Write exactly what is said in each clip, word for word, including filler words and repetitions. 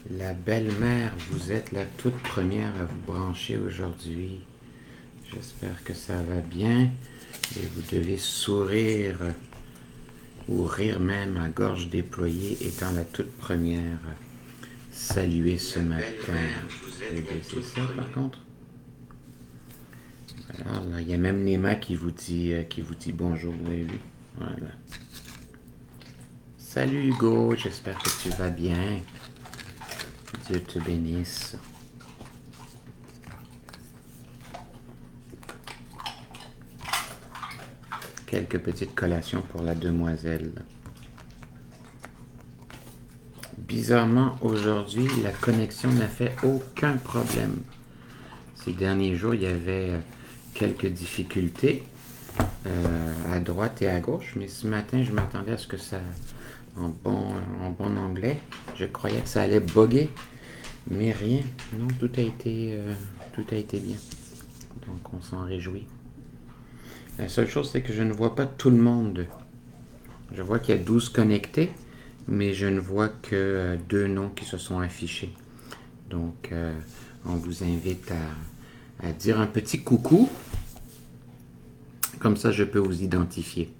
La belle-mère, vous êtes la toute première à vous brancher aujourd'hui. J'espère que ça va bien et vous devez sourire ou rire même à gorge déployée étant la toute première saluée ce matin. Je vais baisser ça par contre. Alors là, il y a même Nema qui vous dit, euh, qui vous dit bonjour, vous avez vu. Voilà. Salut Hugo, j'espère que tu vas bien. Dieu te bénisse. Quelques petites collations pour la demoiselle. Bizarrement, aujourd'hui, la connexion n'a fait aucun problème. Ces derniers jours, il y avait quelques difficultés euh, à droite et à gauche, mais ce matin, je m'attendais à ce que ça, en bon, en bon anglais, je croyais que ça allait bugger, mais rien. Non, tout a été, euh, tout a été bien. Donc, on s'en réjouit. La seule chose, c'est que je ne vois pas tout le monde. Je vois qu'il y a douze connectés, mais je ne vois que euh, deux noms qui se sont affichés. Donc, euh, on vous invite à, à dire un petit coucou. Comme ça, je peux vous identifier.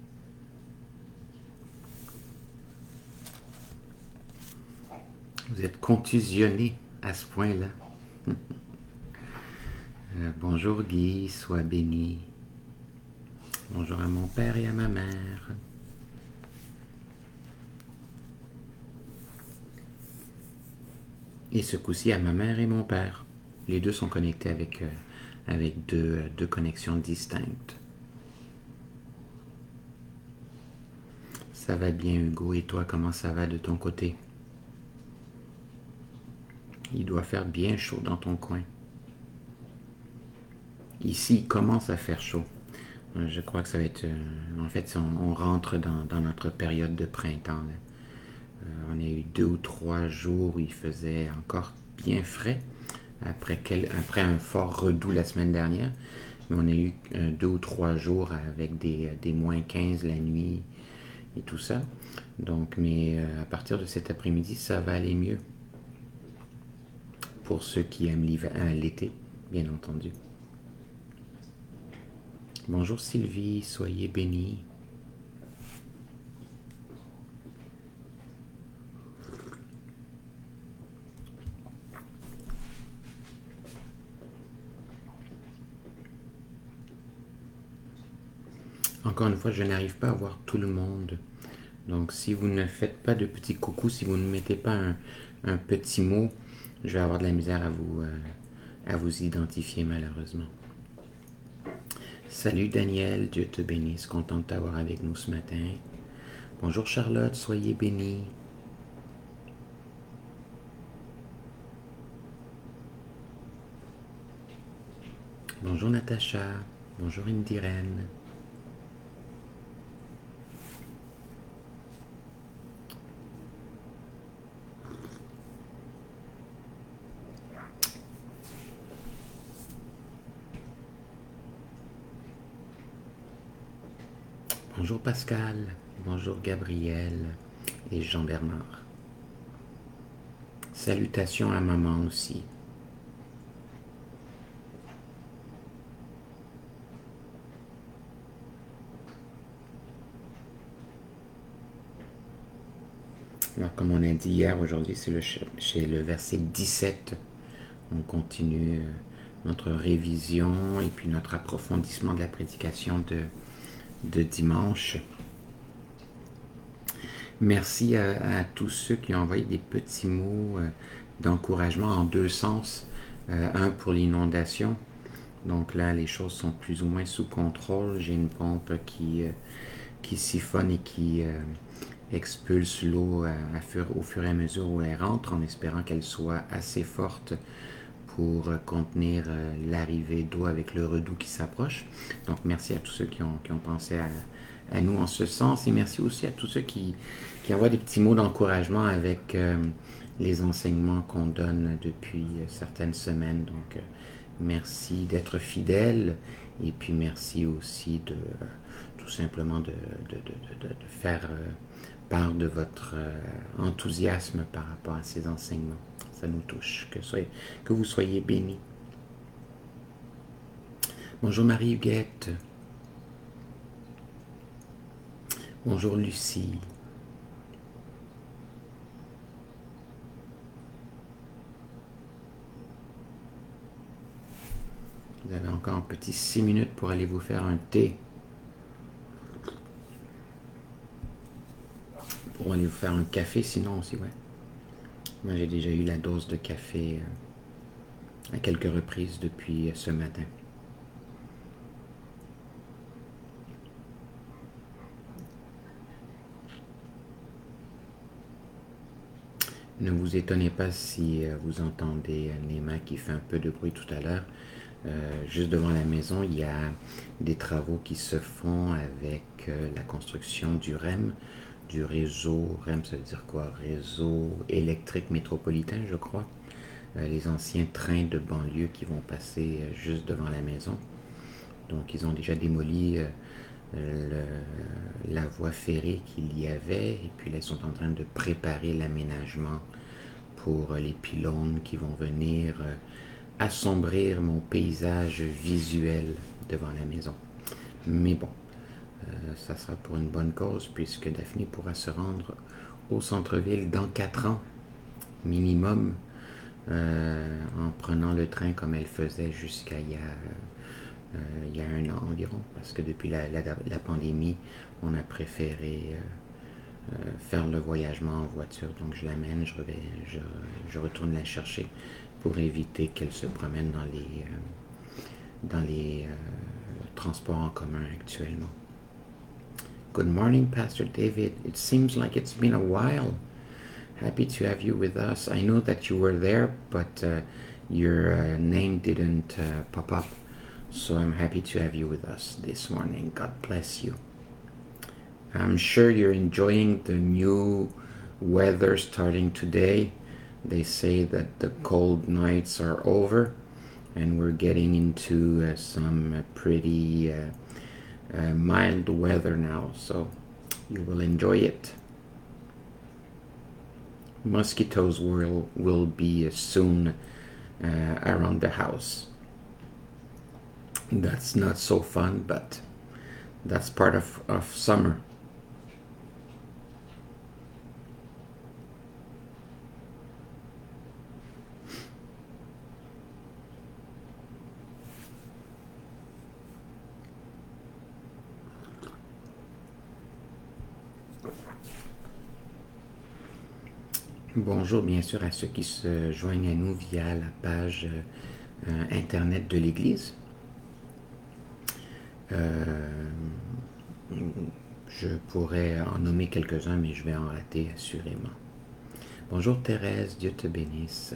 Vous êtes contusionné à ce point-là. Euh, bonjour Guy, sois béni. Bonjour à mon père et à ma mère. Et ce coup-ci à ma mère et mon père. Les deux sont connectés avec, euh, avec deux, euh, deux connexions distinctes. Ça va bien Hugo, et toi, comment ça va de ton côté? Il doit faire bien chaud dans ton coin. Ici, il commence à faire chaud. Je crois que ça va être... Euh, en fait, on, on rentre dans, dans notre période de printemps. Euh, on a eu deux ou trois jours où il faisait encore bien frais, après, quel, après un fort redout la semaine dernière. Mais on a eu euh, deux ou trois jours avec des, des moins quinze la nuit et tout ça. Donc, mais euh, à partir de cet après-midi, ça va aller mieux. Pour ceux qui aiment l'été, bien entendu. Bonjour Sylvie, soyez bénie. Encore une fois, je n'arrive pas à voir tout le monde. Donc si vous ne faites pas de petits coucou, si vous ne mettez pas un, un petit mot, je vais avoir de la misère à vous, euh, à vous identifier malheureusement. Salut Daniel, Dieu te bénisse, content de t'avoir avec nous ce matin. Bonjour Charlotte, soyez bénie. Bonjour Natacha, bonjour Indiren. Bonjour Pascal, bonjour Gabriel et Jean-Bernard. Salutations à maman aussi. Alors, comme on a dit hier, aujourd'hui, c'est le, chez le verset dix-sept. On continue notre révision et puis notre approfondissement de la prédication de, de dimanche. Merci à, à tous ceux qui ont envoyé des petits mots euh, d'encouragement en deux sens. Euh, un pour l'inondation. Donc là, les choses sont plus ou moins sous contrôle. J'ai une pompe qui, euh, qui siphonne et qui euh, expulse l'eau à, à fur, au fur et à mesure où elle rentre, en espérant qu'elle soit assez forte pour euh, contenir euh, l'arrivée d'eau avec le redout qui s'approche. Donc merci à tous ceux qui ont, qui ont pensé à, à nous en ce sens, et merci aussi à tous ceux qui, qui envoient des petits mots d'encouragement avec euh, les enseignements qu'on donne depuis euh, certaines semaines. Donc euh, merci d'être fidèles, et puis merci aussi de euh, tout simplement de, de, de, de, de faire euh, part de votre euh, enthousiasme par rapport à ces enseignements. ça nous touche. Que, soyez, que vous soyez bénis. Bonjour Marie-Huguette. Bonjour Lucie. Vous avez encore un petit six minutes pour aller vous faire un thé. Pour aller vous faire un café sinon aussi, ouais. Moi j'ai déjà eu la dose de café euh, à quelques reprises depuis euh, ce matin. Ne vous étonnez pas si euh, vous entendez euh, Néma qui fait un peu de bruit tout à l'heure. Euh, juste devant la maison, il y a des travaux qui se font avec euh, la construction du R E M, du réseau, R E M ça veut dire quoi? Réseau électrique métropolitain, je crois. Euh, les anciens trains de banlieue qui vont passer euh, juste devant la maison. Donc ils ont déjà démoli euh, le, la voie ferrée qu'il y avait et puis là ils sont en train de préparer l'aménagement pour les pylônes qui vont venir euh, assombrir mon paysage visuel devant la maison. Mais bon, euh, ça sera pour une bonne cause puisque Daphné pourra se rendre au centre-ville dans quatre ans minimum euh, en prenant le train comme elle faisait jusqu'à il y a Euh, il y a un an environ, parce que depuis la, la, la pandémie, on a préféré euh, euh, faire le voyagement en voiture. Donc je l'amène, je, je, je retourne la chercher pour éviter qu'elle se promène dans les, euh, dans les euh, transports en commun actuellement. Good morning, Pastor David. It seems like it's been a while. Happy to have you with us. I know that you were there, but uh, your uh, name didn't uh, pop up. So I'm happy to have you with us this morning. God bless you. I'm sure you're enjoying the new weather starting today. They say that the cold nights are over and we're getting into uh, some uh, pretty uh, uh, mild weather now. So you will enjoy it. Mosquitoes will, will be uh, soon uh, around the house. That's not so fun, but that's part of, of summer. Bonjour bien sûr à ceux qui se joignent à nous via la page euh, internet de l'Église. Euh, je pourrais en nommer quelques-uns, mais je vais en rater assurément. Bonjour Thérèse, Dieu te bénisse.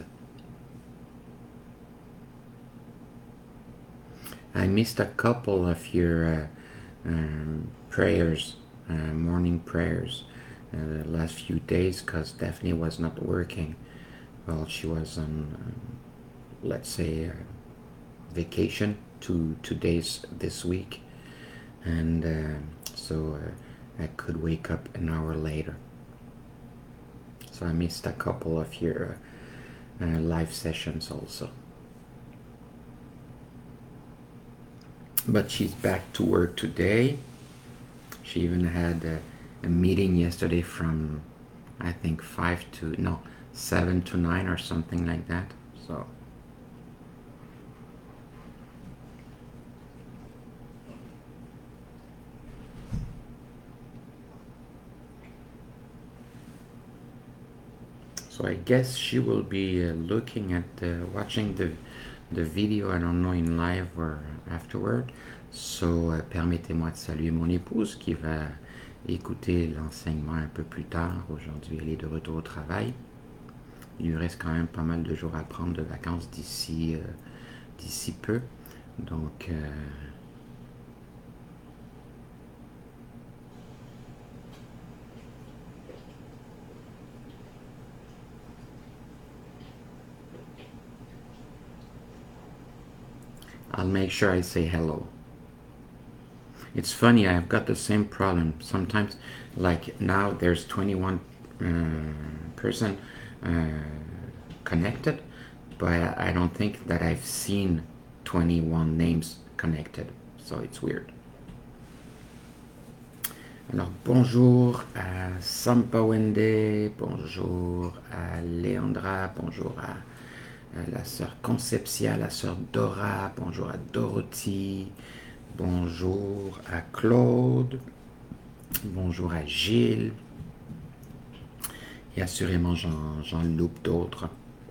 I missed a couple of your uh, um, prayers, uh, morning prayers, uh, the last few days because Daphne was not working. Well, she was on, um, let's say, uh, vacation two, two days this week. And uh, so uh, I could wake up an hour later. So I missed a couple of your uh, uh, live sessions also. But she's back to work today. She even had a, a meeting yesterday from, I think, five to, no, seven to nine or something like that. So. So I guess she will be uh, looking at, uh, watching the, the video, I don't know, in live or afterward. So uh, permettez-moi de saluer mon épouse qui va écouter l'enseignement un peu plus tard. Aujourd'hui, elle est de retour au travail. Il lui reste quand même pas mal de jours à prendre de vacances d'ici, euh, d'ici peu. Donc... Euh, I'll make sure I say hello. It's funny, I've got the same problem. Sometimes, like now, there's twenty-one uh, person uh, connected, but I don't think that I've seen twenty-one names connected, so it's weird. Alors, bonjour à Sampawende, bonjour à Leandra, bonjour à, à la sœur Concepcia, la sœur Dora, bonjour à Dorothy, bonjour à Claude, bonjour à Gilles, et assurément j'en, j'en loupe d'autres.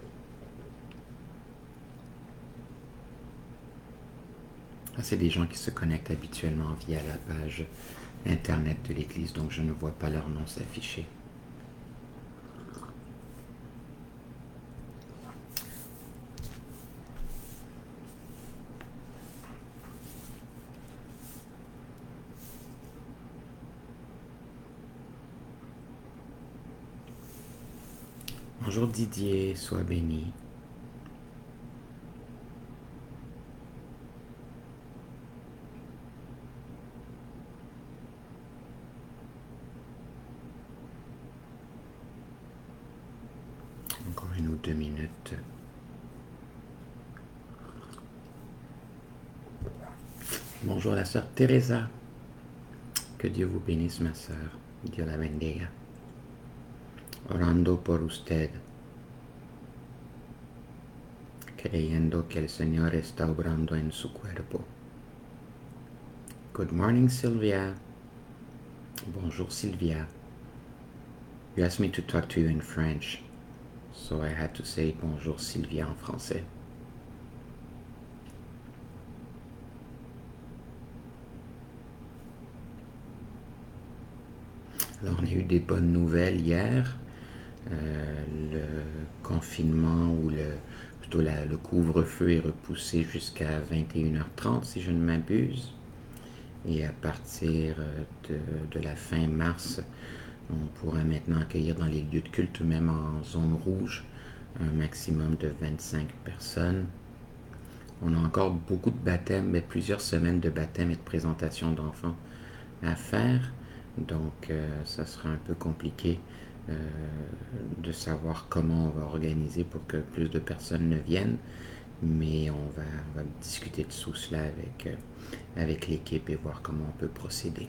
Ah, c'est des gens qui se connectent habituellement via la page Internet de l'Église, donc je ne vois pas leur nom s'afficher. Bonjour Didier, sois béni. Encore une ou deux minutes. Bonjour la sœur Teresa. Que Dieu vous bénisse ma sœur. Dieu la bendiga. Orando por usted. Creyendo que el Señor está obrando en su cuerpo. Good morning Sylvia. Bonjour Sylvia. You asked me to talk to you in French, so I had to say bonjour Sylvia en français. Alors, on a eu des bonnes nouvelles hier. Euh, le confinement ou le, plutôt la, le couvre-feu est repoussé jusqu'à vingt et une heures trente si je ne m'abuse. Et à partir de, de la fin mars, on pourra maintenant accueillir dans les lieux de culte, même en zone rouge, un maximum de vingt-cinq personnes. On a encore beaucoup de baptêmes, mais plusieurs semaines de baptêmes et de présentation d'enfants à faire. Donc, euh, ça sera un peu compliqué euh, de savoir comment on va organiser pour que plus de personnes ne viennent. Mais on va, on va discuter de tout cela avec, euh, avec l'équipe et voir comment on peut procéder.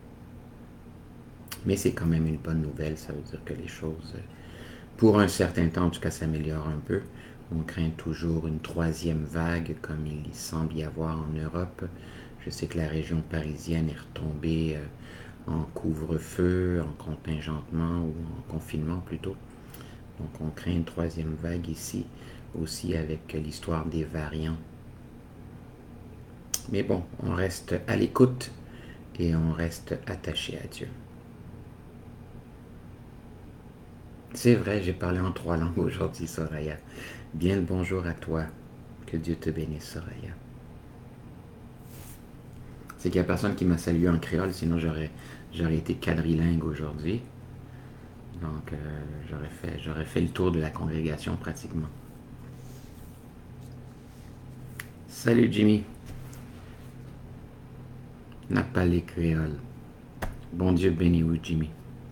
Mais c'est quand même une bonne nouvelle, ça veut dire que les choses, pour un certain temps en tout cas, s'améliorent un peu. On craint toujours une troisième vague comme il semble y avoir en Europe. Je sais que la région parisienne est retombée euh, en couvre-feu, en contingentement ou en confinement plutôt. Donc on craint une troisième vague ici, aussi avec l'histoire des variants. Mais bon, on reste à l'écoute et on reste attaché à Dieu. C'est vrai, j'ai parlé en trois langues aujourd'hui, Soraya. Bien le bonjour à toi. Que Dieu te bénisse, Soraya. C'est qu'il n'y a personne qui m'a salué en créole, sinon j'aurais, j'aurais été quadrilingue aujourd'hui. Donc, euh, j'aurais fait, j'aurais fait le tour de la congrégation pratiquement. Salut Jimmy. N'a pas les créoles. Bon Dieu béni vous, Jimmy.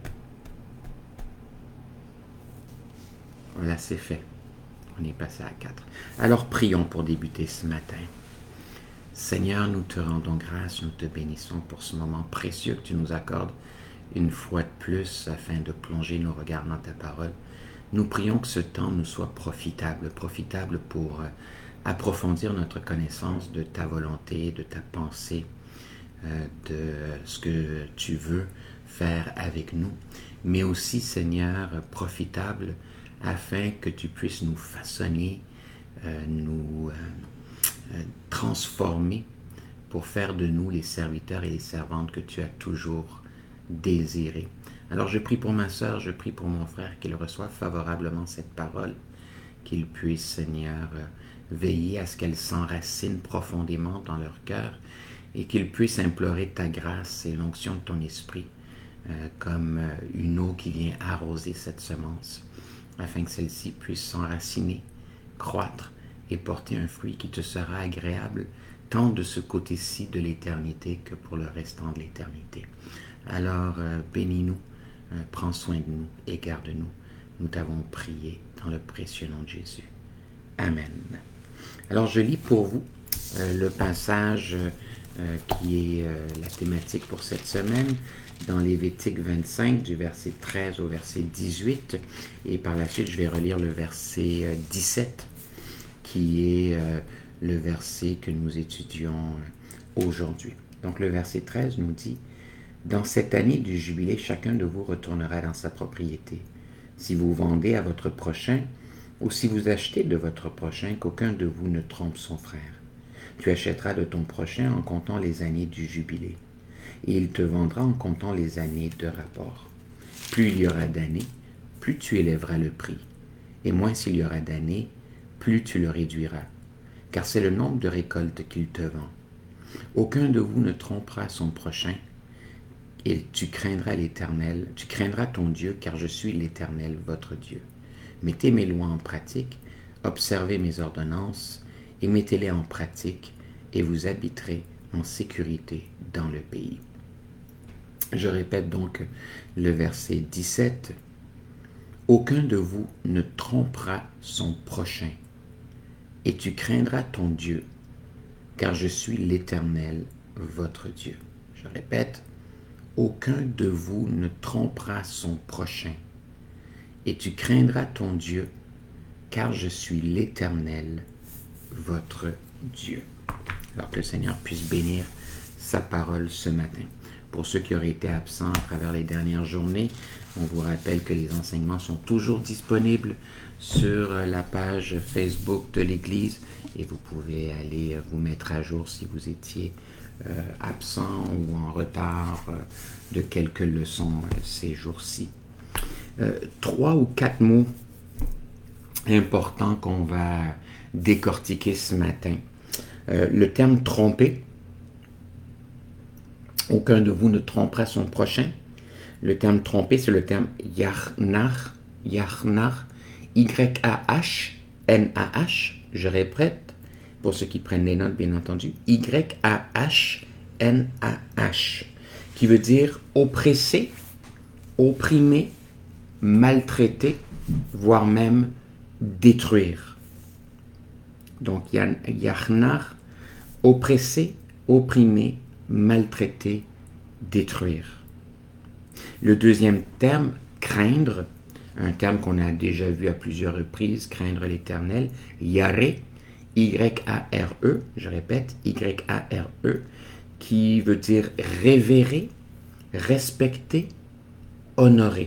Voilà, c'est fait. On est passé à quatre. Alors, prions pour débuter ce matin. Seigneur, nous te rendons grâce, nous te bénissons pour ce moment précieux que tu nous accordes une fois de plus afin de plonger nos regards dans ta parole. Nous prions que ce temps nous soit profitable, profitable pour euh, approfondir notre connaissance de ta volonté, de ta pensée, euh, de ce que tu veux faire avec nous, mais aussi, Seigneur, profitable afin que tu puisses nous façonner, euh, nous euh, euh, transformer pour faire de nous les serviteurs et les servantes que tu as toujours désirés. Alors je prie pour ma sœur, je prie pour mon frère qu'il reçoive favorablement cette parole, qu'il puisse, Seigneur, euh, veiller à ce qu'elle s'enracine profondément dans leur cœur et qu'il puisse implorer ta grâce et l'onction de ton esprit euh, comme euh, une eau qui vient arroser cette semence, afin que celle-ci puisse s'enraciner, croître et porter un fruit qui te sera agréable, tant de ce côté-ci de l'éternité que pour le restant de l'éternité. Alors, euh, bénis-nous, euh, prends soin de nous et garde-nous. Nous t'avons prié dans le précieux nom de Jésus. Amen. Alors, je lis pour vous euh, le passage euh, qui est euh, la thématique pour cette semaine, dans Lévitique vingt-cinq, du verset treize au verset dix-huit. Et par la suite, je vais relire le verset euh, dix-sept, qui est euh, le verset que nous étudions euh, aujourd'hui. Donc, le verset treize nous dit: « Dans cette année du jubilé, chacun de vous retournera dans sa propriété. Si vous vendez à votre prochain, ou si vous achetez de votre prochain, qu'aucun de vous ne trompe son frère. Tu achèteras de ton prochain en comptant les années du jubilé, et il te vendra en comptant les années de rapport. Plus il y aura d'années, plus tu élèveras le prix, et moins s'il y aura d'années, plus tu le réduiras, car c'est le nombre de récoltes qu'il te vend. Aucun de vous ne trompera son prochain, et tu craindras l'Éternel, tu craindras ton Dieu, car je suis l'Éternel, votre Dieu. Mettez mes lois en pratique, observez mes ordonnances, et mettez-les en pratique, et vous habiterez en sécurité dans le pays. » Je répète donc le verset dix-sept. « Aucun de vous ne trompera son prochain, et tu craindras ton Dieu, car je suis l'Éternel, votre Dieu. » Je répète, « Aucun de vous ne trompera son prochain, et tu craindras ton Dieu, car je suis l'Éternel, votre Dieu. » Alors que le Seigneur puisse bénir sa parole ce matin. Pour ceux qui auraient été absents à travers les dernières journées, on vous rappelle que les enseignements sont toujours disponibles sur la page Facebook de l'Église et vous pouvez aller vous mettre à jour si vous étiez euh, absent ou en retard euh, de quelques leçons euh, ces jours-ci. Euh, trois ou quatre mots importants qu'on va décortiquer ce matin. Euh, le terme tromper. Aucun de vous ne trompera son prochain. Le terme tromper, c'est le terme yarnar, yarnar, Y A H N A H. Je répète, pour ceux qui prennent les notes, bien entendu, Y A H N A H, qui veut dire oppresser, opprimer, maltraiter, voire même détruire. Donc, yarnar, oppresser, opprimer, maltraiter, détruire. Le deuxième terme, craindre, un terme qu'on a déjà vu à plusieurs reprises, craindre l'Éternel, yaré, Y A R E, je répète, Y A R E, qui veut dire révérer, respecter, honorer.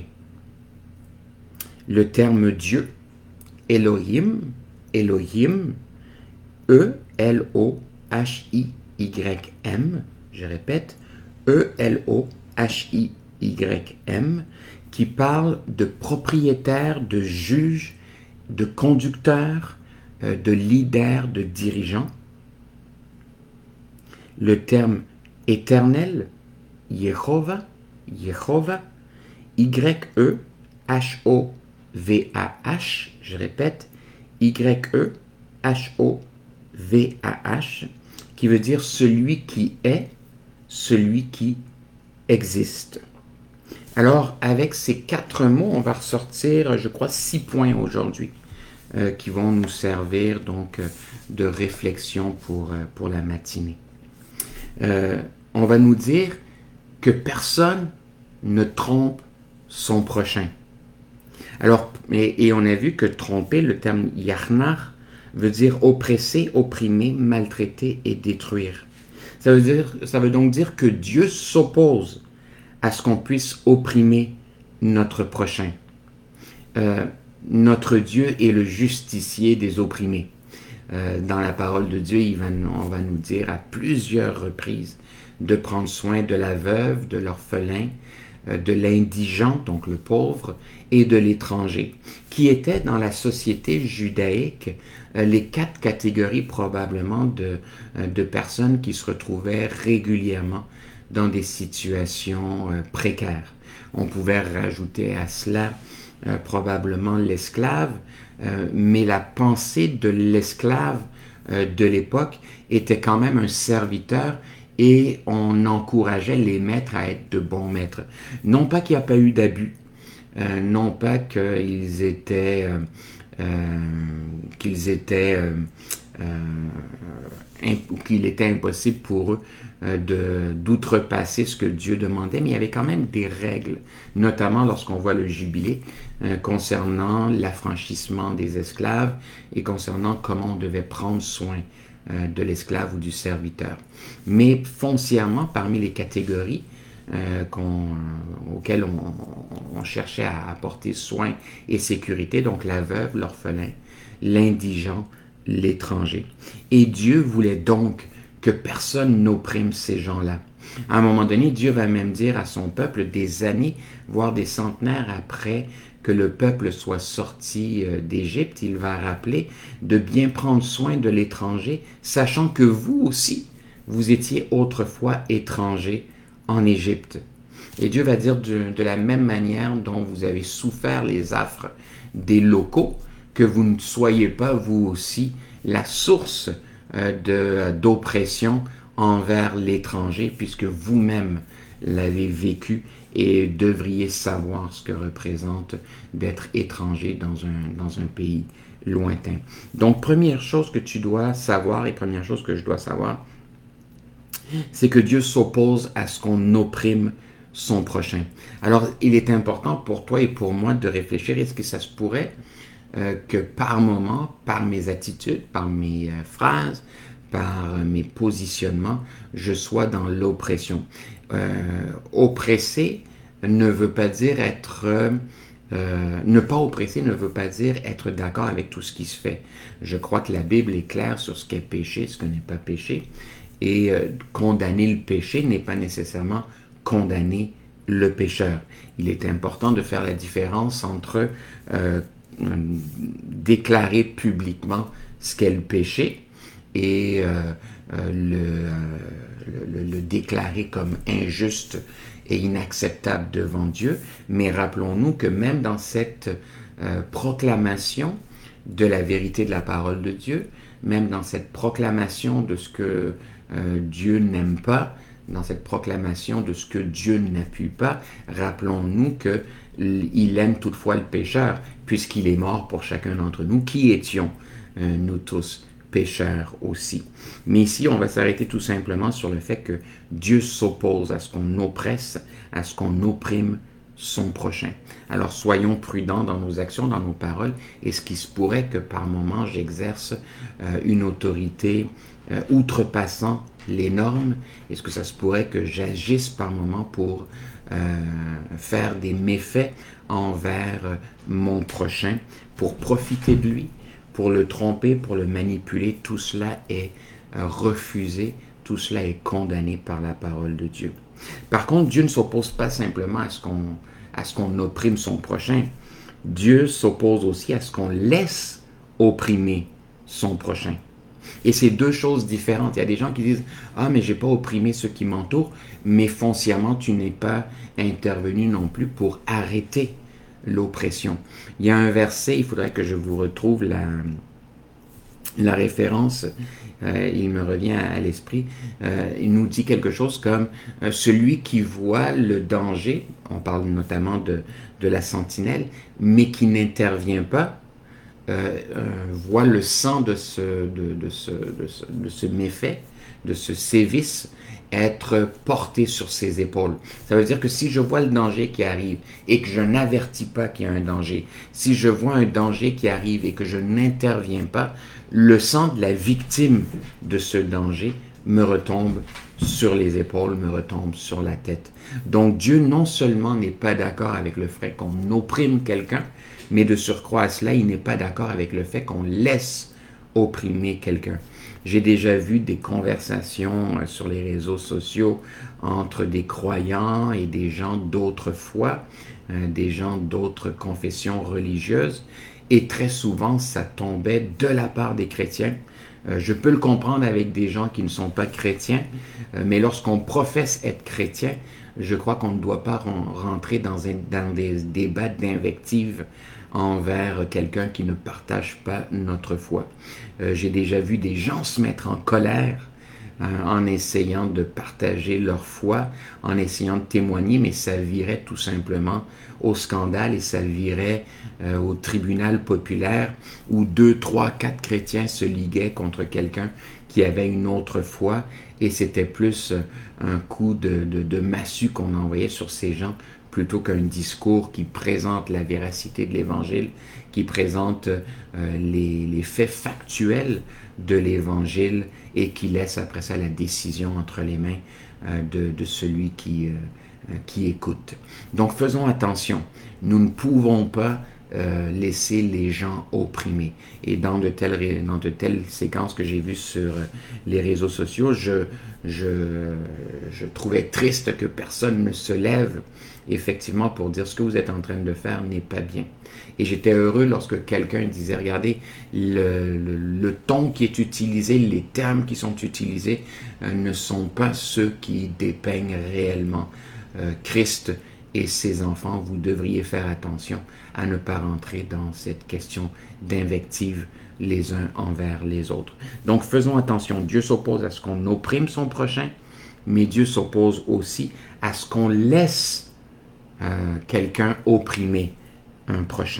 Le terme Dieu, Elohim, Elohim, E L O H I Y M, je répète, E L O H I Y M, qui parle de propriétaire, de juge, de conducteur, euh, de leader, de dirigeant. Le terme éternel, Yehovah, Yehovah, Y E H O V A H, je répète, Y E H O V A H, qui veut dire celui qui est, celui qui existe. Alors, avec ces quatre mots, on va ressortir, je crois, six points aujourd'hui euh, qui vont nous servir donc euh, de réflexion pour, euh, pour la matinée. Euh, on va nous dire que personne ne trompe son prochain. Alors, et, et on a vu que tromper, le terme yarnar, veut dire oppresser, opprimer, maltraiter et détruire. Ça veut dire, ça veut donc dire que Dieu s'oppose à ce qu'on puisse opprimer notre prochain. Euh, notre Dieu est le justicier des opprimés. Euh, dans la parole de Dieu, il va, on va nous dire à plusieurs reprises de prendre soin de la veuve, de l'orphelin, euh, de l'indigent, donc le pauvre, et de l'étranger, qui étaient dans la société judaïque euh, les quatre catégories probablement de, euh, de personnes qui se retrouvaient régulièrement dans des situations euh, précaires. On pouvait rajouter à cela euh, probablement l'esclave, euh, mais la pensée de l'esclave euh, de l'époque était quand même un serviteur et on encourageait les maîtres à être de bons maîtres. Non pas qu'il n'y a pas eu d'abus, euh, non pas qu'ils étaient euh, euh, qu'ils étaient, euh, euh, imp- qu'il était impossible pour eux euh, de, d'outrepasser ce que Dieu demandait, mais il y avait quand même des règles, notamment lorsqu'on voit le jubilé, euh, concernant l'affranchissement des esclaves et concernant comment on devait prendre soin euh, de l'esclave ou du serviteur. Mais foncièrement, parmi les catégories euh, qu'on, auxquelles on, on cherchait à apporter soin et sécurité, donc la veuve, l'orphelin, l'indigent, l'étranger. Et Dieu voulait donc que personne n'opprime ces gens-là. À un moment donné, Dieu va même dire à son peuple, des années, voire des centenaires après que le peuple soit sorti d'Égypte, il va rappeler de bien prendre soin de l'étranger, sachant que vous aussi, vous étiez autrefois étrangers en Égypte. Et Dieu va dire de, de la même manière dont vous avez souffert les affres des locaux, que vous ne soyez pas vous aussi la source euh, de, d'oppression envers l'étranger, puisque vous-même l'avez vécu et devriez savoir ce que représente d'être étranger dans un, dans un pays lointain. Donc, première chose que tu dois savoir et première chose que je dois savoir, c'est que Dieu s'oppose à ce qu'on opprime son prochain. Alors, il est important pour toi et pour moi de réfléchir, est-ce que ça se pourrait euh, que par moment, par mes attitudes, par mes euh, phrases, par euh, mes positionnements, je sois dans l'oppression. Euh, oppresser ne veut pas dire être... Euh, euh, ne pas oppresser ne veut pas dire être d'accord avec tout ce qui se fait. Je crois que la Bible est claire sur ce qu'est péché, ce que n'est pas péché. Et euh, condamner le péché n'est pas nécessairement condamner le pécheur. Il est important de faire la différence entre euh, déclarer publiquement ce qu'est le péché et euh, euh, le, euh, le, le déclarer comme injuste et inacceptable devant Dieu. Mais rappelons-nous que même dans cette euh, proclamation de la vérité de la parole de Dieu, même dans cette proclamation de ce que euh, Dieu n'aime pas, dans cette proclamation de ce que Dieu n'appuie pas, rappelons-nous qu'il aime toutefois le pécheur, puisqu'il est mort pour chacun d'entre nous, qui étions euh, nous tous pécheurs aussi. Mais ici, on va s'arrêter tout simplement sur le fait que Dieu s'oppose à ce qu'on oppresse, à ce qu'on opprime son prochain. Alors soyons prudents dans nos actions, dans nos paroles, et ce qui se pourrait que par moment j'exerce euh, une autorité euh, outrepassant les normes, est-ce que ça se pourrait que j'agisse par moment pour euh, faire des méfaits envers euh, mon prochain, pour profiter de lui, pour le tromper, pour le manipuler, tout cela est euh, refusé, tout cela est condamné par la parole de Dieu. Par contre, Dieu ne s'oppose pas simplement à ce qu'on à ce qu'on opprime son prochain. Dieu s'oppose aussi à ce qu'on laisse opprimer son prochain. Et c'est deux choses différentes. Il y a des gens qui disent « Ah, mais j'ai pas opprimé ceux qui m'entourent », mais foncièrement, tu n'es pas intervenu non plus pour arrêter l'oppression. Il y a un verset, il faudrait que je vous retrouve la, la référence, euh, il me revient à, à l'esprit, euh, il nous dit quelque chose comme euh, celui qui voit le danger, on parle notamment de, de la sentinelle, mais qui n'intervient pas, euh, euh, voit le sang de ce, de, de, ce, de, ce, de ce méfait, de ce sévice, être porté sur ses épaules. Ça veut dire que si je vois le danger qui arrive et que je n'avertis pas qu'il y a un danger, si je vois un danger qui arrive et que je n'interviens pas, le sang de la victime de ce danger me retombe sur les épaules, me retombe sur la tête. Donc Dieu non seulement n'est pas d'accord avec le fait qu'on opprime quelqu'un, mais de surcroît à cela, il n'est pas d'accord avec le fait qu'on laisse opprimer quelqu'un. J'ai déjà vu des conversations sur les réseaux sociaux entre des croyants et des gens d'autres foi, euh, des gens d'autres confessions religieuses, et très souvent ça tombait de la part des chrétiens. Euh, je peux le comprendre avec des gens qui ne sont pas chrétiens, euh, mais lorsqu'on professe être chrétien, je crois qu'on ne doit pas rentrer dans, un, dans des débats d'invective envers quelqu'un qui ne partage pas notre foi. Euh, j'ai déjà vu des gens se mettre en colère euh, en essayant de partager leur foi, en essayant de témoigner, mais ça virait tout simplement au scandale et ça virait euh, au tribunal populaire où deux, trois, quatre chrétiens se liguaient contre quelqu'un qui avait une autre foi et c'était plus un coup de, de, de massue qu'on envoyait sur ces gens plutôt qu'un discours qui présente la véracité de l'Évangile, qui présente euh, les, les faits factuels de l'Évangile et qui laisse après ça la décision entre les mains euh, de, de celui qui, euh, qui écoute. Donc faisons attention, nous ne pouvons pas euh, laisser les gens opprimés. Et dans de telles, dans de telles séquences que j'ai vues sur les réseaux sociaux, je, je, je trouvais triste que personne ne se lève effectivement pour dire ce que vous êtes en train de faire n'est pas bien. Et j'étais heureux lorsque quelqu'un disait, regardez, le, le, le ton qui est utilisé, les termes qui sont utilisés euh, ne sont pas ceux qui dépeignent réellement euh, Christ et ses enfants. Vous devriez faire attention à ne pas rentrer dans cette question d'invective les uns envers les autres. Donc faisons attention, Dieu s'oppose à ce qu'on opprime son prochain, mais Dieu s'oppose aussi à ce qu'on laisse euh, quelqu'un opprimer un prochain.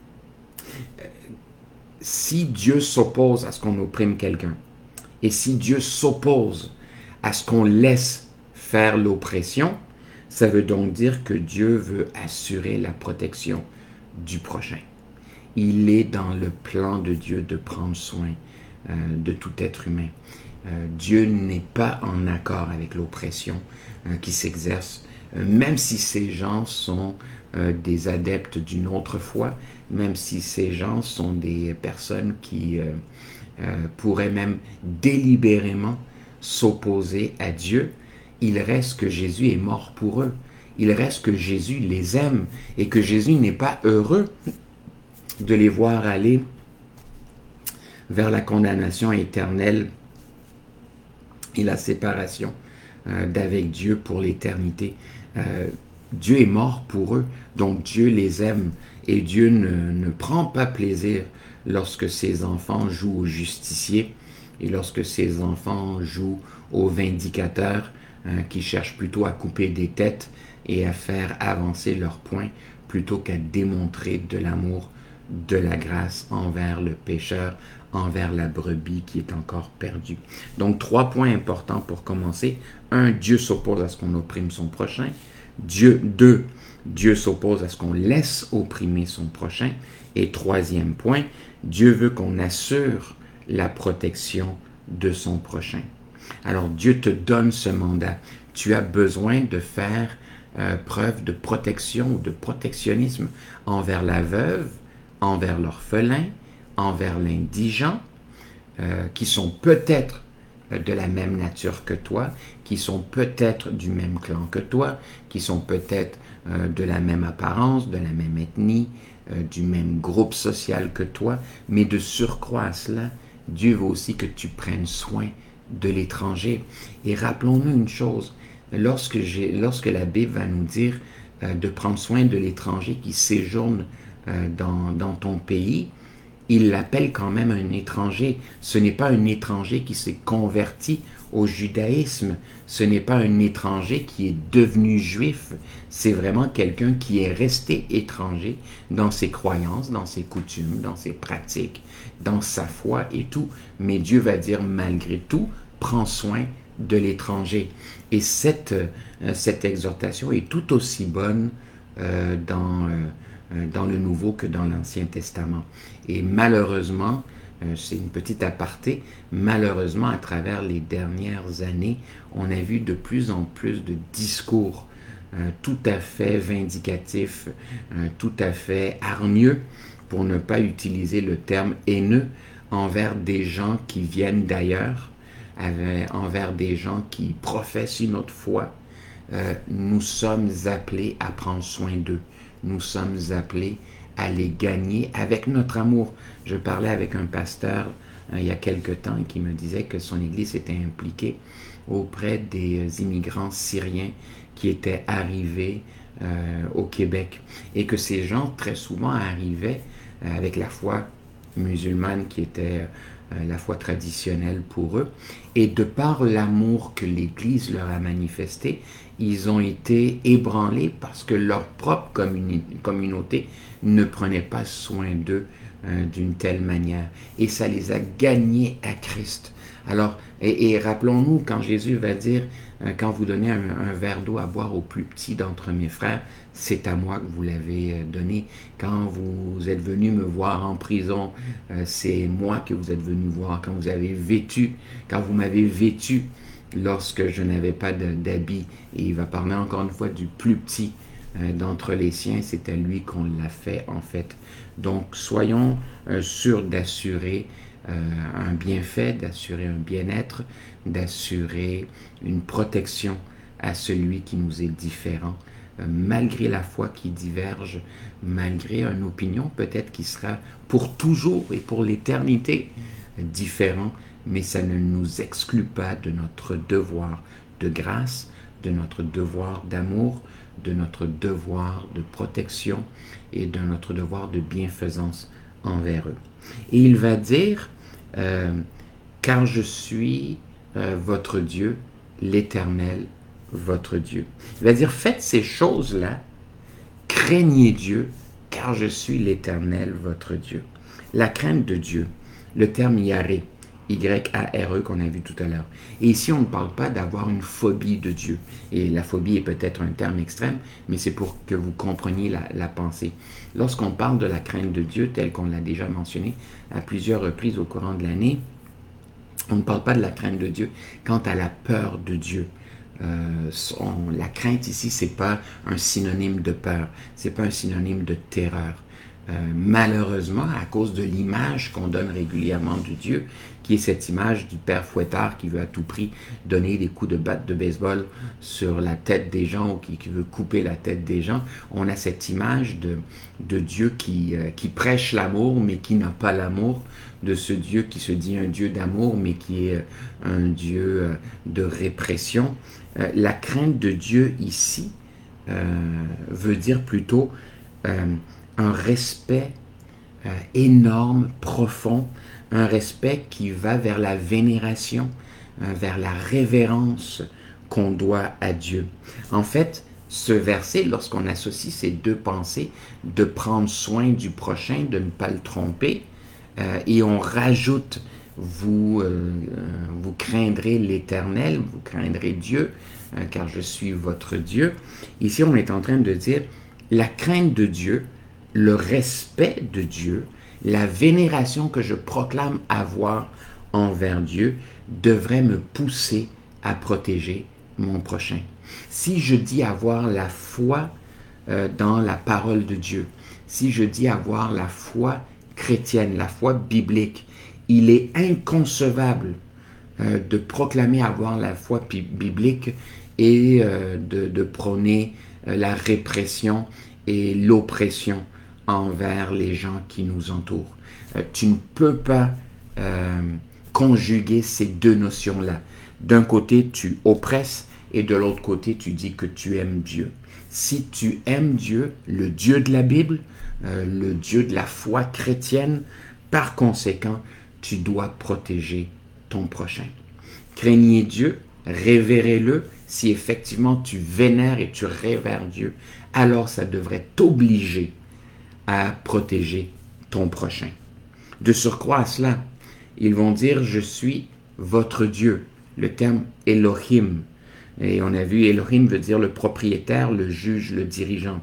Si Dieu s'oppose à ce qu'on opprime quelqu'un, et si Dieu s'oppose à ce qu'on laisse faire l'oppression, ça veut donc dire que Dieu veut assurer la protection du prochain. Il est dans le plan de Dieu de prendre soin euh, de tout être humain. Euh, Dieu n'est pas en accord avec l'oppression euh, qui s'exerce, euh, même si ces gens sont euh, des adeptes d'une autre foi, même si ces gens sont des personnes qui euh, euh, pourraient même délibérément s'opposer à Dieu. Il reste que Jésus est mort pour eux. Il reste que Jésus les aime et que Jésus n'est pas heureux de les voir aller vers la condamnation éternelle et la séparation euh, d'avec Dieu pour l'éternité. Euh, Dieu est mort pour eux, donc Dieu les aime et Dieu ne, ne prend pas plaisir lorsque ses enfants jouent au justicier et lorsque ses enfants jouent aux vindicateurs hein, qui cherchent plutôt à couper des têtes et à faire avancer leurs points plutôt qu'à démontrer de l'amour, de la grâce envers le pécheur, envers la brebis qui est encore perdue. Donc, trois points importants pour commencer. Un, Dieu s'oppose à ce qu'on opprime son prochain. Dieu, deux, Dieu s'oppose à ce qu'on laisse opprimer son prochain. Et troisième point, Dieu veut qu'on assure la protection de son prochain. Alors, Dieu te donne ce mandat. Tu as besoin de faire euh, preuve de protection ou de protectionnisme envers la veuve, envers l'orphelin, envers l'indigent, euh, qui sont peut-être de la même nature que toi, qui sont peut-être du même clan que toi, qui sont peut-être euh, de la même apparence, de la même ethnie, euh, du même groupe social que toi, mais de surcroît à cela, Dieu veut aussi que tu prennes soin de l'étranger. Et rappelons-nous une chose, lorsque, j'ai, lorsque la Bible va nous dire euh, de prendre soin de l'étranger qui séjourne euh, dans, dans ton pays, il l'appelle quand même un étranger. Ce n'est pas un étranger qui s'est converti au judaïsme. Ce n'est pas un étranger qui est devenu juif. C'est vraiment quelqu'un qui est resté étranger dans ses croyances, dans ses coutumes, dans ses pratiques, dans sa foi et tout. Mais Dieu va dire malgré tout, prends soin de l'étranger. Et cette, euh, cette exhortation est tout aussi bonne euh, dans... Euh, dans le Nouveau que dans l'Ancien Testament. Et malheureusement, c'est une petite aparté, malheureusement, à travers les dernières années, on a vu de plus en plus de discours euh, tout à fait vindicatifs, euh, tout à fait hargneux, pour ne pas utiliser le terme haineux, envers des gens qui viennent d'ailleurs, envers des gens qui professent une autre foi. Euh, nous sommes appelés à prendre soin d'eux. Nous sommes appelés à les gagner avec notre amour. Je parlais avec un pasteur hein, il y a quelque temps qui me disait que son église était impliquée auprès des immigrants syriens qui étaient arrivés euh, au Québec et que ces gens très souvent arrivaient euh, avec la foi musulmane qui était euh, la foi traditionnelle pour eux. Et de par l'amour que l'Église leur a manifesté, ils ont été ébranlés parce que leur propre communi- communauté ne prenait pas soin d'eux euh, d'une telle manière. Et ça les a gagnés à Christ. Alors, et, et rappelons-nous, quand Jésus va dire, euh, quand vous donnez un, un verre d'eau à boire au plus petit d'entre mes frères, c'est à moi que vous l'avez donné. Quand vous êtes venu me voir en prison, euh, c'est moi que vous êtes venu voir. Quand vous avez vêtu, quand vous m'avez vêtu lorsque je n'avais pas d'habit. Et il va parler encore une fois du plus petit euh, d'entre les siens, c'est à lui qu'on l'a fait en fait. Donc soyons euh, sûrs d'assurer euh, un bienfait, d'assurer un bien-être, d'assurer une protection à celui qui nous est différent, euh, malgré la foi qui diverge, malgré une opinion peut-être qui sera pour toujours et pour l'éternité euh, différent, mais ça ne nous exclut pas de notre devoir de grâce, de notre devoir d'amour, de notre devoir de protection et de notre devoir de bienfaisance envers eux. Et il va dire, euh, car je suis euh, votre Dieu, l'Éternel, votre Dieu. Il va dire, faites ces choses-là, craignez Dieu, car je suis l'Éternel, votre Dieu. La crainte de Dieu, le terme yaré, Y A R E qu'on a vu tout à l'heure. Et ici, on ne parle pas d'avoir une phobie de Dieu. Et la phobie est peut-être un terme extrême, mais c'est pour que vous compreniez la, la pensée. Lorsqu'on parle de la crainte de Dieu, tel qu'on l'a déjà mentionné à plusieurs reprises au courant de l'année, on ne parle pas de la crainte de Dieu quant à la peur de Dieu. Euh, on, la crainte ici, c'est pas un synonyme de peur, c'est pas un synonyme de terreur. Euh, malheureusement, à cause de l'image qu'on donne régulièrement de Dieu, qui est cette image du père fouettard qui veut à tout prix donner des coups de batte de baseball sur la tête des gens ou qui, qui veut couper la tête des gens, on a cette image de, de Dieu qui, euh, qui prêche l'amour mais qui n'a pas l'amour, de ce Dieu qui se dit un Dieu d'amour mais qui est un Dieu euh, de répression. Euh, la crainte de Dieu ici euh, veut dire plutôt euh, un respect euh, énorme, profond, un respect qui va vers la vénération, euh, vers la révérence qu'on doit à Dieu. En fait, ce verset, lorsqu'on associe ces deux pensées, de prendre soin du prochain, de ne pas le tromper, euh, et on rajoute, vous, euh, vous craindrez l'Éternel, vous craindrez Dieu, euh, car je suis votre Dieu. Ici, on est en train de dire, la crainte de Dieu, le respect de Dieu, la vénération que je proclame avoir envers Dieu devrait me pousser à protéger mon prochain. Si je dis avoir la foi euh, dans la parole de Dieu, si je dis avoir la foi chrétienne, la foi biblique, il est inconcevable euh, de proclamer avoir la foi biblique et euh, de, de prôner euh, la répression et l'oppression envers les gens qui nous entourent. Euh, tu ne peux pas euh, conjuguer ces deux notions-là. D'un côté, tu oppresses et de l'autre côté, tu dis que tu aimes Dieu. Si tu aimes Dieu, le Dieu de la Bible, euh, le Dieu de la foi chrétienne, par conséquent, tu dois protéger ton prochain. Craignez Dieu, révérez-le. Si effectivement tu vénères et tu révères Dieu, alors ça devrait t'obliger à protéger ton prochain. De surcroît à cela, ils vont dire « Je suis votre Dieu ». Le terme « Elohim ». Et on a vu Elohim veut dire le propriétaire, le juge, le dirigeant.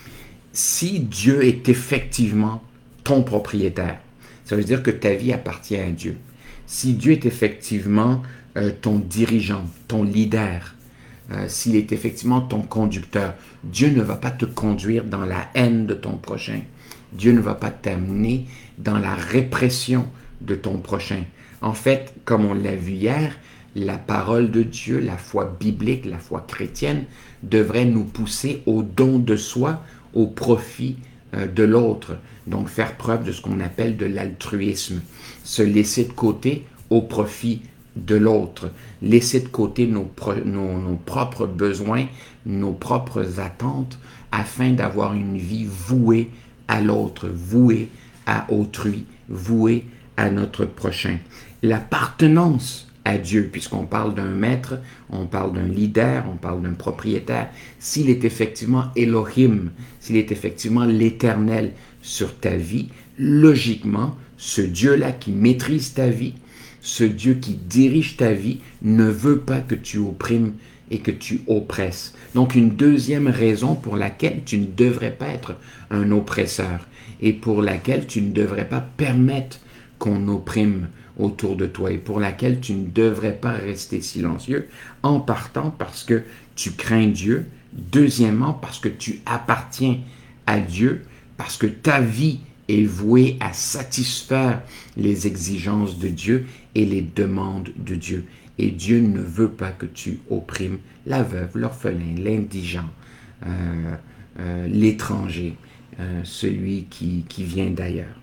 Si Dieu est effectivement ton propriétaire, ça veut dire que ta vie appartient à Dieu. Si Dieu est effectivement euh, ton dirigeant, ton leader, euh, s'il est effectivement ton conducteur, Dieu ne va pas te conduire dans la haine de ton prochain. Dieu ne va pas t'amener dans la répression de ton prochain. En fait, comme on l'a vu hier, la parole de Dieu, la foi biblique, la foi chrétienne, devrait nous pousser au don de soi, au profit euh, de l'autre. Donc faire preuve de ce qu'on appelle de l'altruisme. Se laisser de côté au profit de l'autre. Laisser de côté nos, pro- nos, nos propres besoins, nos propres attentes, afin d'avoir une vie vouée à l'autre, vouée à autrui, vouée à notre prochain. L'appartenance à Dieu, puisqu'on parle d'un maître, on parle d'un leader, on parle d'un propriétaire. S'il est effectivement Elohim, s'il est effectivement l'Éternel sur ta vie, logiquement, ce Dieu-là qui maîtrise ta vie, ce Dieu qui dirige ta vie, ne veut pas que tu opprimes et que tu oppresses. Donc une deuxième raison pour laquelle tu ne devrais pas être un oppresseur et pour laquelle tu ne devrais pas permettre qu'on opprime autour de toi et pour laquelle tu ne devrais pas rester silencieux en partant parce que tu crains Dieu. Deuxièmement, parce que tu appartiens à Dieu, parce que ta vie est vouée à satisfaire les exigences de Dieu et les demandes de Dieu. Et Dieu ne veut pas que tu opprimes la veuve, l'orphelin, l'indigent, euh, euh, l'étranger, euh, celui qui, qui vient d'ailleurs.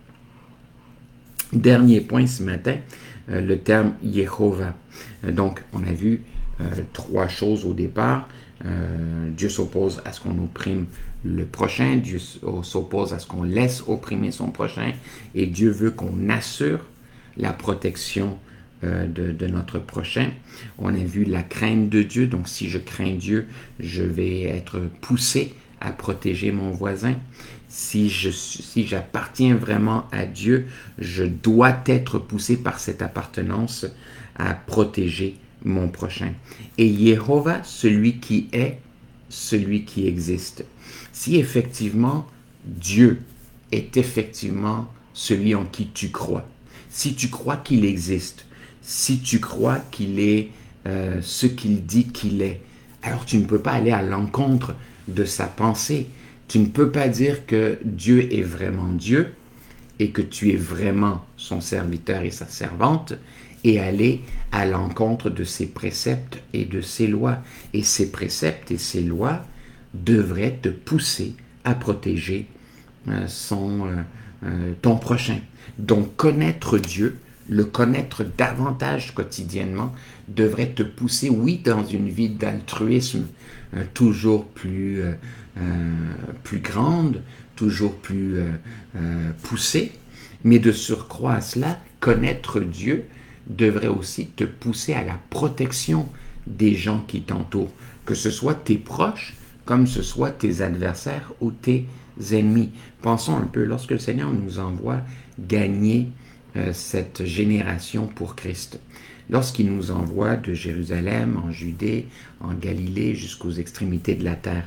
Dernier point ce matin, euh, le terme Yehovah. Euh, donc, on a vu euh, trois choses au départ. Euh, Dieu s'oppose à ce qu'on opprime le prochain, Dieu s'oppose à ce qu'on laisse opprimer son prochain, et Dieu veut qu'on assure la protection euh, de, de notre prochain. On a vu la crainte de Dieu, donc si je crains Dieu, je vais être poussé à protéger mon voisin. Si je si j'appartiens vraiment à Dieu, je dois être poussé par cette appartenance à protéger mon prochain. Et Yehovah, celui qui est, celui qui existe. Si effectivement Dieu est effectivement celui en qui tu crois, si tu crois qu'il existe, si tu crois qu'il est euh, ce qu'il dit qu'il est, alors tu ne peux pas aller à l'encontre de sa pensée. Tu ne peux pas dire que Dieu est vraiment Dieu et que tu es vraiment son serviteur et sa servante et aller à l'encontre de ses préceptes et de ses lois. Et ces préceptes et ces lois devraient te pousser à protéger euh, son, euh, euh, ton prochain. Donc connaître Dieu, le connaître davantage quotidiennement, devrait te pousser, oui, dans une vie d'altruisme euh, toujours plus, euh, euh, plus grande, toujours plus euh, euh, poussée, mais de surcroît à cela, connaître Dieu devrait aussi te pousser à la protection des gens qui t'entourent, que ce soit tes proches, comme ce soit tes adversaires ou tes ennemis. Pensons un peu, lorsque le Seigneur nous envoie gagner euh, cette génération pour Christ, lorsqu'il nous envoie de Jérusalem, en Judée, en Galilée, jusqu'aux extrémités de la terre,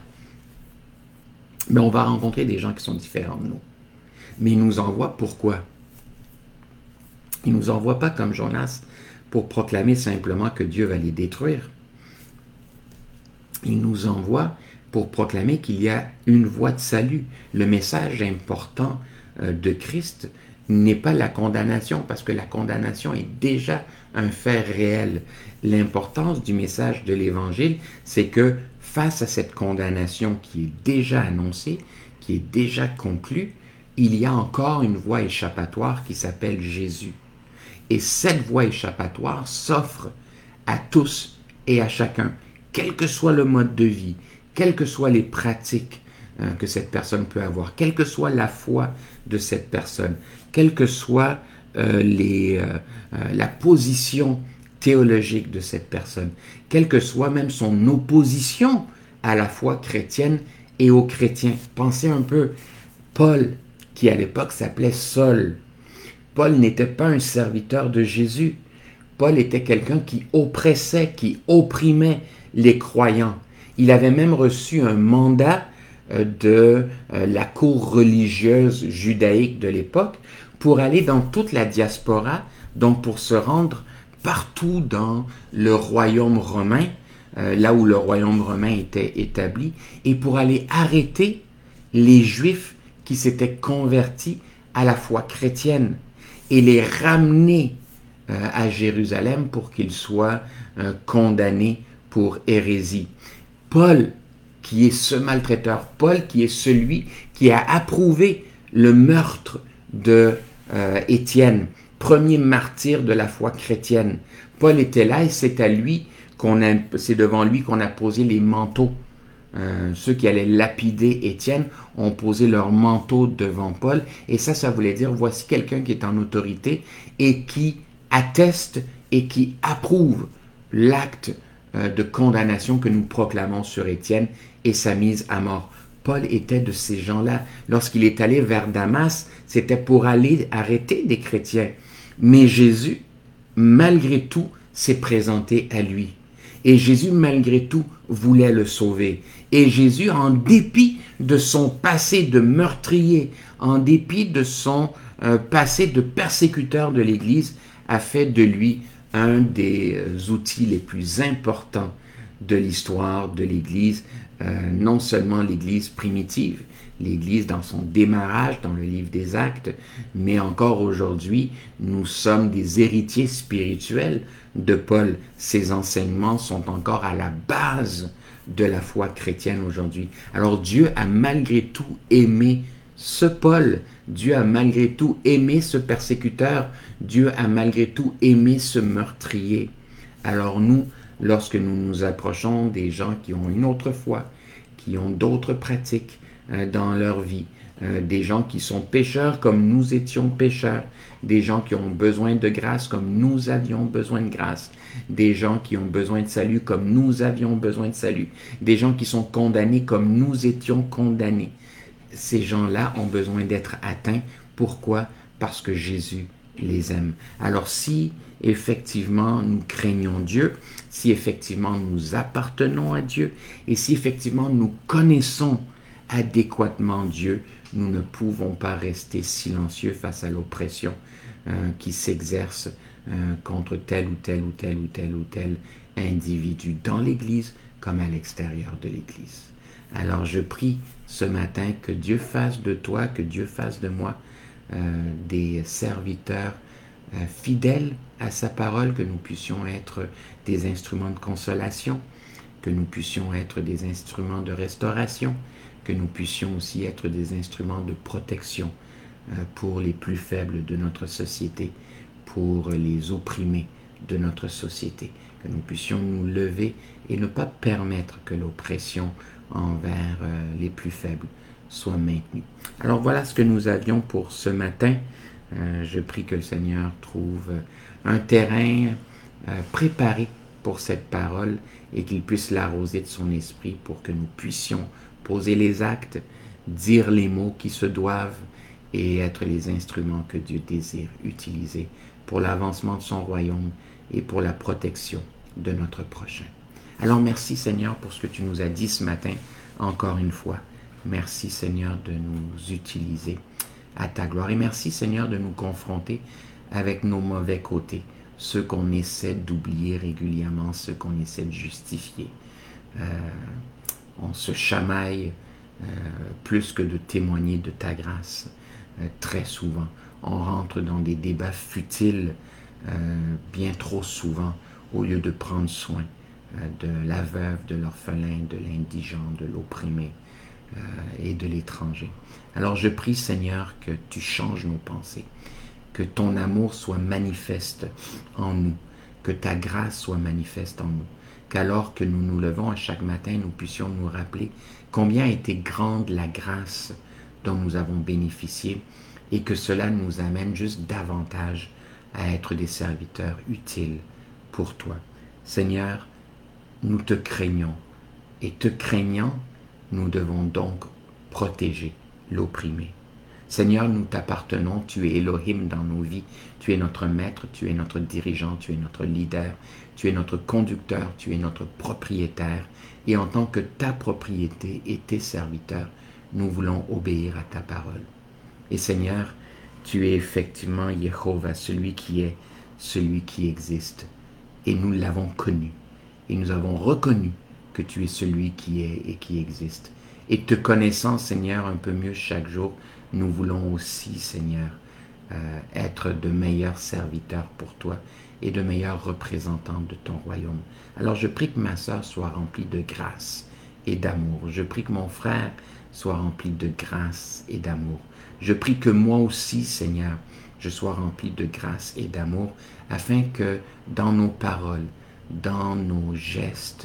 mais on va rencontrer des gens qui sont différents de nous. Mais il nous envoie pourquoi? Il ne nous envoie pas comme Jonas pour proclamer simplement que Dieu va les détruire. Il nous envoie pour proclamer qu'il y a une voie de salut. Le message important de Christ n'est pas la condamnation, parce que la condamnation est déjà un fait réel. L'importance du message de l'Évangile, c'est que face à cette condamnation qui est déjà annoncée, qui est déjà conclue, il y a encore une voie échappatoire qui s'appelle Jésus. Et cette voie échappatoire s'offre à tous et à chacun, quel que soit le mode de vie, quelles que soient les pratiques euh, que cette personne peut avoir, quelle que soit la foi de cette personne, quelle que soit euh, les, euh, euh, la position théologique de cette personne, quelle que soit même son opposition à la foi chrétienne et aux chrétiens. Pensez un peu, Paul, qui à l'époque s'appelait Saul, Paul n'était pas un serviteur de Jésus. Paul était quelqu'un qui oppressait, qui opprimait les croyants. Il avait même reçu un mandat de la cour religieuse judaïque de l'époque pour aller dans toute la diaspora, donc pour se rendre partout dans le royaume romain, là où le royaume romain était établi, et pour aller arrêter les Juifs qui s'étaient convertis à la foi chrétienne et les ramener euh, à Jérusalem pour qu'ils soient euh, condamnés pour hérésie. Paul, qui est ce maltraiteur, Paul qui est celui qui a approuvé le meurtre de euh, Étienne, premier martyr de la foi chrétienne. Paul était là et c'est à lui qu'on a, c'est devant lui qu'on a posé les manteaux euh, ceux qui allaient lapider Étienne, ont posé leur manteau devant Paul. Et ça, ça voulait dire, voici quelqu'un qui est en autorité et qui atteste et qui approuve l'acte euh, de condamnation que nous proclamons sur Étienne et sa mise à mort. Paul était de ces gens-là. Lorsqu'il est allé vers Damas, c'était pour aller arrêter des chrétiens. Mais Jésus, malgré tout, s'est présenté à lui. Et Jésus, malgré tout, voulait le sauver. Et Jésus, en dépit de son passé de meurtrier, en dépit de son euh, passé de persécuteur de l'Église, a fait de lui un des outils les plus importants de l'histoire de l'Église, euh, non seulement l'Église primitive, l'Église dans son démarrage dans le livre des Actes, mais encore aujourd'hui, nous sommes des héritiers spirituels de Paul. Ses enseignements sont encore à la base de la foi chrétienne aujourd'hui. Alors Dieu a malgré tout aimé ce Paul, Dieu a malgré tout aimé ce persécuteur, Dieu a malgré tout aimé ce meurtrier. Alors nous, lorsque nous nous approchons des gens qui ont une autre foi, qui ont d'autres pratiques euh, dans leur vie, euh, des gens qui sont pécheurs comme nous étions pécheurs, des gens qui ont besoin de grâce comme nous avions besoin de grâce, des gens qui ont besoin de salut comme nous avions besoin de salut, des gens qui sont condamnés comme nous étions condamnés. Ces gens-là ont besoin d'être atteints. Pourquoi? Parce que Jésus les aime. Alors si effectivement nous craignons Dieu, si effectivement nous appartenons à Dieu et si effectivement nous connaissons adéquatement Dieu, nous ne pouvons pas rester silencieux face à l'oppression euh, qui s'exerce euh, contre tel ou tel ou tel ou tel ou tel individu dans l'Église comme à l'extérieur de l'Église. Alors je prie ce matin que Dieu fasse de toi, que Dieu fasse de moi euh, des serviteurs euh, fidèles à sa parole, que nous puissions être des instruments de consolation, que nous puissions être des instruments de restauration, que nous puissions aussi être des instruments de protection euh, pour les plus faibles de notre société, pour les opprimés de notre société, que nous puissions nous lever et ne pas permettre que l'oppression envers euh, les plus faibles soit maintenue. Alors voilà ce que nous avions pour ce matin. Euh, je prie que le Seigneur trouve un terrain euh, préparé pour cette parole et qu'il puisse l'arroser de son esprit pour que nous puissions poser les actes, dire les mots qui se doivent et être les instruments que Dieu désire utiliser pour l'avancement de son royaume et pour la protection de notre prochain. Alors merci Seigneur pour ce que tu nous as dit ce matin, encore une fois. Merci Seigneur de nous utiliser à ta gloire. Et merci Seigneur de nous confronter avec nos mauvais côtés, ceux qu'on essaie d'oublier régulièrement, ceux qu'on essaie de justifier. Euh, on se chamaille euh, plus que de témoigner de ta grâce. Euh, très souvent, on rentre dans des débats futiles euh, bien trop souvent au lieu de prendre soin de la veuve, de l'orphelin, de l'indigent, de l'opprimé euh, et de l'étranger. Alors je prie Seigneur que tu changes nos pensées, que ton amour soit manifeste en nous, que ta grâce soit manifeste en nous, qu'alors que nous nous levons à chaque matin, nous puissions nous rappeler combien a été grande la grâce dont nous avons bénéficié et que cela nous amène juste davantage à être des serviteurs utiles pour toi. Seigneur, nous te craignons, et te craignant, nous devons donc protéger l'opprimé. Seigneur, nous t'appartenons, tu es Elohim dans nos vies, tu es notre maître, tu es notre dirigeant, tu es notre leader, tu es notre conducteur, tu es notre propriétaire, et en tant que ta propriété et tes serviteurs, nous voulons obéir à ta parole. Et Seigneur, tu es effectivement Jéhovah, celui qui est, celui qui existe, et nous l'avons connu. Et nous avons reconnu que tu es celui qui est et qui existe. Et te connaissant, Seigneur, un peu mieux chaque jour, nous voulons aussi, Seigneur, euh, être de meilleurs serviteurs pour toi et de meilleurs représentants de ton royaume. Alors je prie que ma sœur soit remplie de grâce et d'amour. Je prie que mon frère soit rempli de grâce et d'amour. Je prie que moi aussi, Seigneur, je sois rempli de grâce et d'amour, afin que dans nos paroles, dans nos gestes,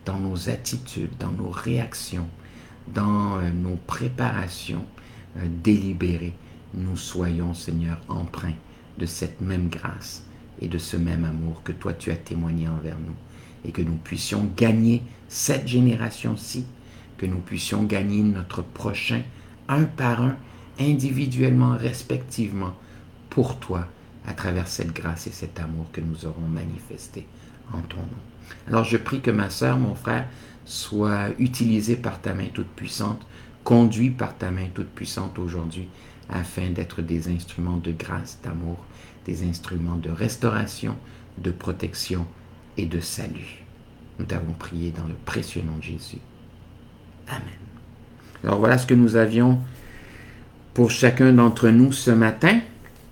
dans nos attitudes, dans nos réactions, dans euh, nos préparations euh, délibérées, nous soyons, Seigneur, empreints de cette même grâce et de ce même amour que toi tu as témoigné envers nous, et que nous puissions gagner cette génération-ci, que nous puissions gagner notre prochain, un par un, individuellement, respectivement, pour toi, à travers cette grâce et cet amour que nous aurons manifesté en ton nom. Alors je prie que ma sœur, mon frère, soit utilisé par ta main toute puissante, conduit par ta main toute puissante aujourd'hui, afin d'être des instruments de grâce, d'amour, des instruments de restauration, de protection et de salut. Nous t'avons prié dans le précieux nom de Jésus. Amen. Alors voilà ce que nous avions pour chacun d'entre nous ce matin.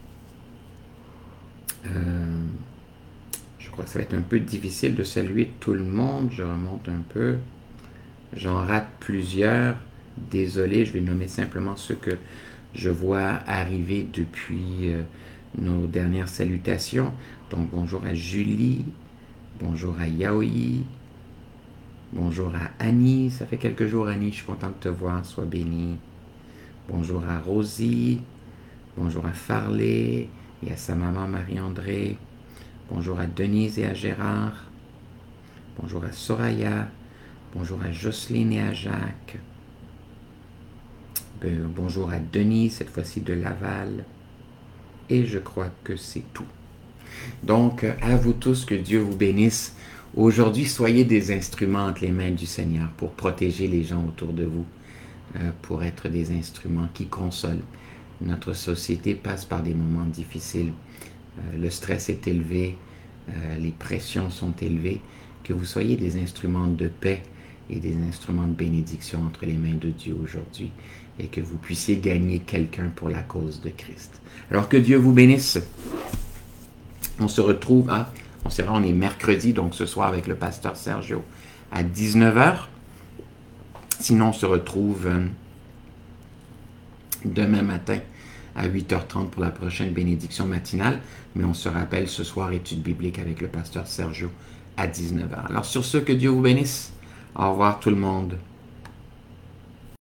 Euh, je crois que ça va être un peu difficile de saluer tout le monde. Je remonte un peu. J'en rate plusieurs. Désolé, je vais nommer simplement ceux que je vois arriver depuis euh, nos dernières salutations. Donc bonjour à Julie, bonjour à Yaoi, bonjour à Annie. Ça fait quelques jours, Annie, je suis content de te voir, sois bénie. Bonjour à Rosie, bonjour à Farley et à sa maman Marie-André. Bonjour à Denise et à Gérard. Bonjour à Soraya. Bonjour à Jocelyne et à Jacques. Bonjour à Denis, cette fois-ci de Laval. Et je crois que c'est tout. Donc, à vous tous, que Dieu vous bénisse. Aujourd'hui, soyez des instruments entre les mains du Seigneur pour protéger les gens autour de vous, euh, pour être des instruments qui consolent. Notre société passe par des moments difficiles. Euh, le stress est élevé, euh, les pressions sont élevées. Que vous soyez des instruments de paix et des instruments de bénédiction entre les mains de Dieu aujourd'hui, et que vous puissiez gagner quelqu'un pour la cause de Christ. Alors que Dieu vous bénisse. On se retrouve, hein, on sait on est mercredi, donc ce soir avec le pasteur Sergio à dix-neuf heures. Sinon, on se retrouve euh, demain matin à huit heures trente pour la prochaine bénédiction matinale. Mais on se rappelle ce soir, étude biblique avec le pasteur Sergio à dix-neuf heures. Alors sur ce, que Dieu vous bénisse. Au revoir tout le monde.